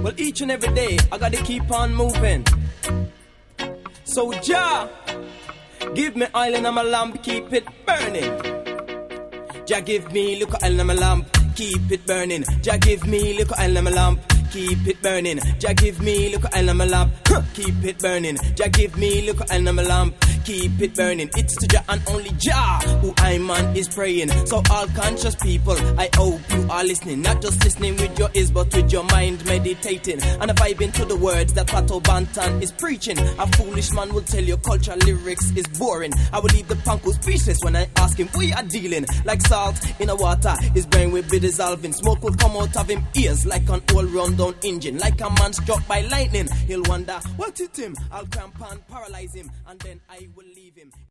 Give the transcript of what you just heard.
Well, each and every day, I gotta keep on moving. So, Jah, give me oil in my lamp, keep it burning. Jah, give me little oil in my lamp, keep it burning. Jah, give me little oil in my lamp, keep it burning. Jah, give me little oil in my lamp, keep it burning. Jah, give me little oil in my lamp, keep it burning. It's to Jah and only Jah who I man is praying. So all conscious people, I hope you are listening. Not just listening with your ears, but with your mind meditating and vibing to the words that Pato Bantan is preaching. A foolish man will tell you culture lyrics is boring. I will leave the panko speechless when I ask him we are dealing. Like salt in a water, his brain will be dissolving. Smoke will come out of him ears like an old rundown engine. Like a man struck by lightning, he'll wonder what hit him. I'll cramp and paralyze him, and then I will leave him.